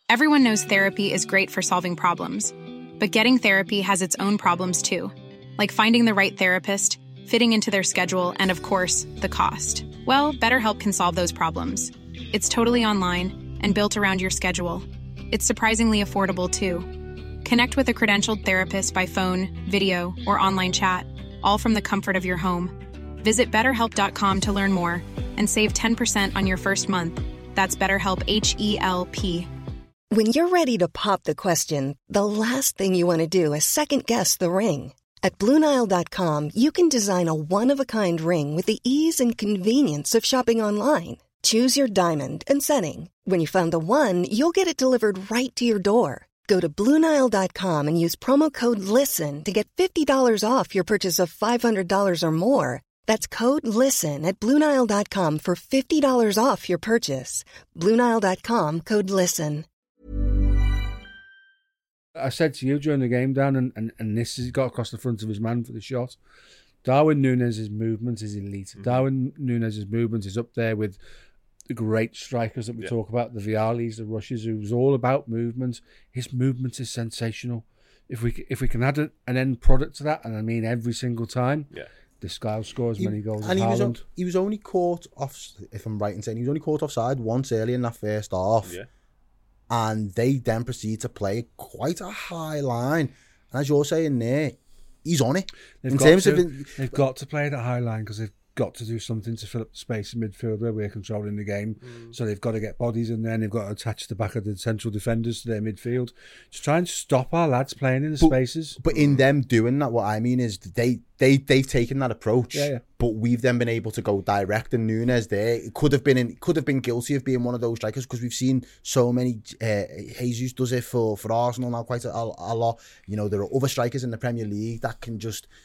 Everyone knows therapy is great for solving problems, but getting therapy has its own problems too, like finding the right therapist, fitting into their schedule, and of course, the cost. Well, BetterHelp can solve those problems. It's totally online and built around your schedule. It's surprisingly affordable too. Connect with a credentialed therapist by phone, video, or online chat, all from the comfort of your home. Visit BetterHelp.com to learn more and save 10% on your first month. That's BetterHelp, H-E-L-P. When you're ready to pop the question, the last thing you want to do is second-guess the ring. At BlueNile.com, you can design a one-of-a-kind ring with the ease and convenience of shopping online. Choose your diamond and setting. When you find the one, you'll get it delivered right to your door. Go to BlueNile.com and use promo code LISTEN to get $50 off your purchase of $500 or more. That's code LISTEN at BlueNile.com for $50 off your purchase. BlueNile.com, code LISTEN. I said to you during the game, Dan, and this has got across the front of his man for the shot. Darwin Núñez's movement is elite. Mm-hmm. Darwin Núñez's movement is up there with the great strikers that we talk about, the Viallis, the Rushes, who's all about movement. His movement is sensational. If we can add an end product to that, and I mean every single time, this guy will score as many goals as Haaland. He was only caught off, if I'm right in saying, he was only caught offside once early in that first half. Yeah. And they then proceed to play quite a high line. And as you're saying there, he's on it. They've got to play at a high line because they've got to do something to fill up the space in midfield where we're controlling the game. So they've got to get bodies in there, and they've got to attach the back of the central defenders to their midfield to try and stop our lads playing in the spaces. But in them doing that, what I mean is they've taken that approach. But we've then been able to go direct, and Núñez there could have been guilty of being one of those strikers, because we've seen so many. Jesus does it for Arsenal now quite a lot. You know, there are other strikers in the Premier League that can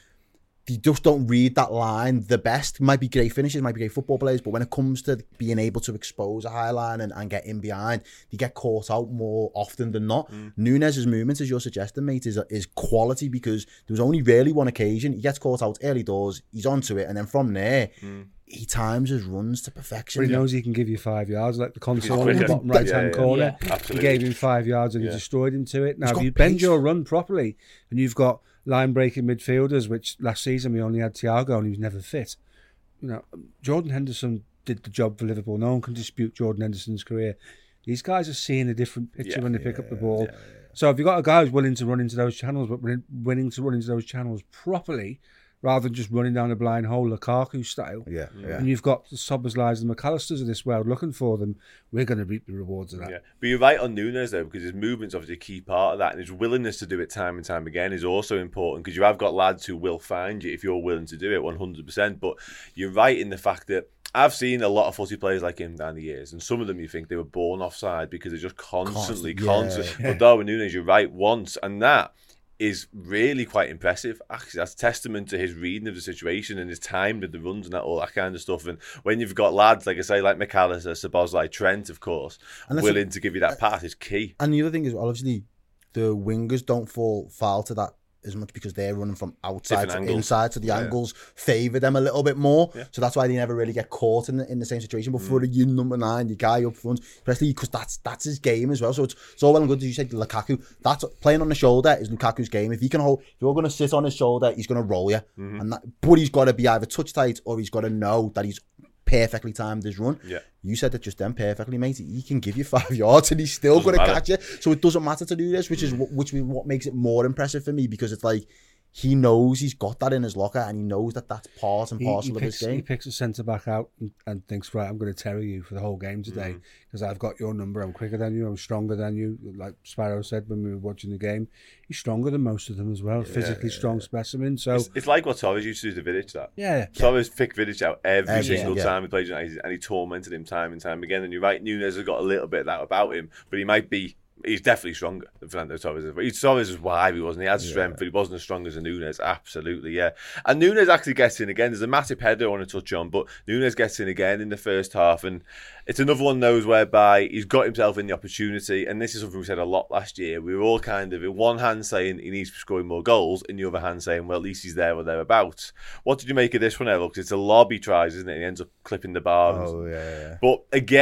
they just don't read that line the best. Might be great finishers, might be great football players, but when it comes to being able to expose a high line and get in behind, they get caught out more often than not. Núñez's movements, as you're suggesting, mate, is quality, because there was only really one occasion. He gets caught out early doors, he's onto it, and then from there, he times his runs to perfection. But he knows he can give you 5 yards, like the console in the bottom right-hand corner. He gave him 5 yards and he destroyed him to it. Now, if you bend your run properly and you've got line-breaking midfielders, which last season we only had Thiago and he was never fit. You know, Jordan Henderson did the job for Liverpool. No one can dispute Jordan Henderson's career. These guys are seeing a different picture when they pick up the ball. So if you've got a guy who's willing to run into those channels, but willing to run into those channels properly, rather than just running down a blind hole, Lukaku style. And you've got the Szoboszlais and McAllisters of this world looking for them. We're going to reap the rewards of that. But you're right on Núñez, though, because his movement's obviously a key part of that, and his willingness to do it time and time again is also important, because you have got lads who will find you if you're willing to do it 100%. But you're right in the fact that I've seen a lot of footy players like him down the years, and some of them you think they were born offside because they're just constantly. But Darwin Núñez, you're right once, and that is really quite impressive. Actually, that's testament to his reading of the situation and his time with the runs and all that kind of stuff. And when you've got lads, like I say, like McAllister, Szoboszlai, Trent, of course, willing to give you that pass is key. And the other thing is, obviously, the wingers don't fall foul to that as much because they're running from outside to inside, so the angles favour them a little bit more. So that's why they never really get caught in the same situation. But for your number 9, your guy up front, especially because that's his game as well. So it's all well and good, as you said, Lukaku. That's playing on the shoulder is Lukaku's game. If you're going to sit on his shoulder, he's going to roll you. But he's got to be either touch tight or he's got to know that he's perfectly timed his run. You said it just then perfectly, mate. He can give you 5 yards and he's still going to catch you. So it doesn't matter to do this, which is what makes it more impressive for me, because it's like he knows he's got that in his locker, and he knows that that's part and parcel of his game. He picks a centre back out and thinks, right, I'm going to terror you for the whole game today because I've got your number. I'm quicker than you. I'm stronger than you. Like Sparrow said when we were watching the game, he's stronger than most of them as well. Physically strong specimen. So it's like what Torres used to do to Vidic. Torres picked Vidic out every single time he played United, and he tormented him time and time again. And you're right, Núñez has got a little bit of that about him, but he's definitely stronger than Fernando Torres. Torres was wide, he wasn't. He had strength, but he wasn't as strong as Núñez. Absolutely, And Núñez actually gets in again. There's a massive header I want to touch on, but Núñez gets in again in the first half, and it's another one of those whereby he's got himself in the opportunity, and this is something we said a lot last year. We were all kind of, in one hand, saying he needs to be scoring more goals, in the other hand saying, well, at least he's there or thereabouts. What did you make of this one, Errol? Because it's a lob he tries, isn't it? He ends up clipping the bar. But again,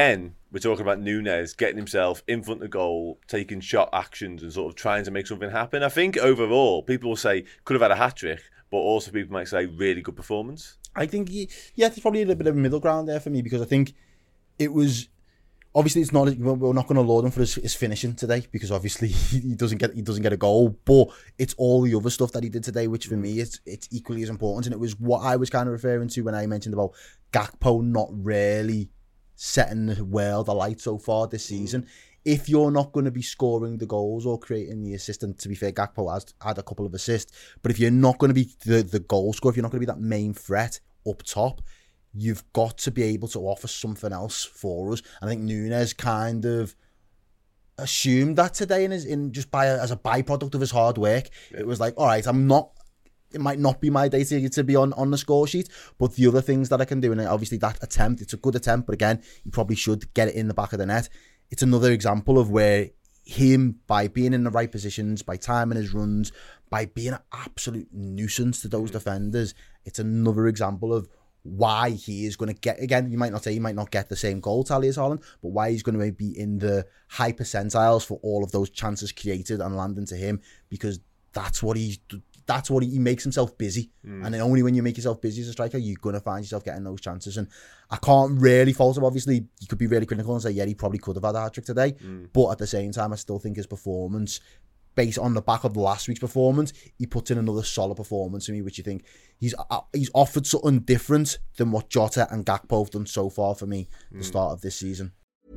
we're talking about Núñez getting himself in front of goal, taking shot actions and sort of trying to make something happen. I think overall, people will say could have had a hat-trick, but also people might say really good performance. I think, there's probably a little bit of a middle ground there for me, because I think it was... Obviously, it's not. We're not going to laud him for his finishing today, because obviously he doesn't get a goal. But it's all the other stuff that he did today, which for me it's equally as important. And it was what I was kind of referring to when I mentioned about Gakpo not really setting the world alight so far this season. If you're not going to be scoring the goals or creating the assist, and to be fair, Gakpo has had a couple of assists, but if you're not going to be the goal scorer, if you're not going to be that main threat up top, you've got to be able to offer something else for us. I think Núñez kind of assumed that today as a byproduct of his hard work. Yeah. It was like, all right, it might not be my day to be on the score sheet, but the other things that I can do, and obviously that attempt, it's a good attempt, but again, you probably should get it in the back of the net. It's another example of where him, by being in the right positions, by timing his runs, by being an absolute nuisance to those defenders, it's another example of why he is going to get, again, you might not get the same goal tally as Haaland, but why he's going to be in the high percentiles for all of those chances created and landing to him, because that's what he makes himself busy. And then only when you make yourself busy as a striker, you're going to find yourself getting those chances. And I can't really fault him. Obviously, you could be really critical and say, yeah, he probably could have had a hat-trick today. But at the same time, I still think his performance, based on the back of last week's performance, he puts in another solid performance to me, which you think he's offered something different than what Jota and Gakpo have done so far for me at the start of this season.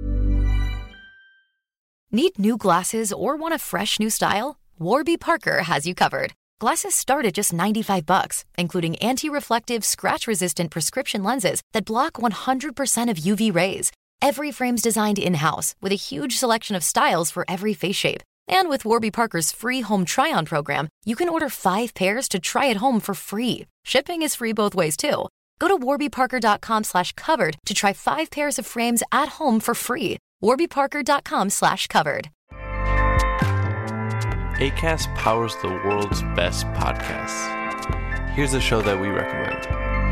Need new glasses or want a fresh new style? Warby Parker has you covered. Glasses start at just $95, including anti-reflective, scratch-resistant prescription lenses that block 100% of UV rays. Every frame's designed in-house with a huge selection of styles for every face shape. And with Warby Parker's free home try-on program, you can order 5 pairs to try at home for free. Shipping is free both ways, too. Go to warbyparker.com/covered to try 5 pairs of frames at home for free. warbyparker.com/covered. Acast powers the world's best podcasts. Here's a show that we recommend.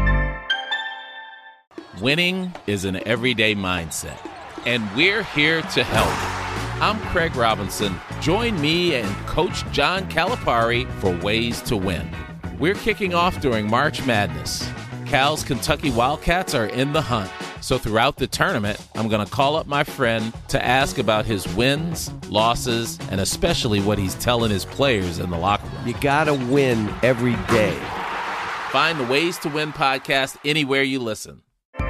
Winning is an everyday mindset, and we're here to help. I'm Craig Robinson. Join me and Coach John Calipari for Ways to Win. We're kicking off during March Madness. Cal's Kentucky Wildcats are in the hunt. So throughout the tournament, I'm going to call up my friend to ask about his wins, losses, and especially what he's telling his players in the locker room. You got to win every day. Find the Ways to Win podcast anywhere you listen.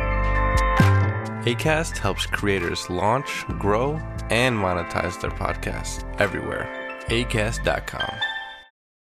Acast helps creators launch, grow, and monetize their podcasts everywhere. Acast.com.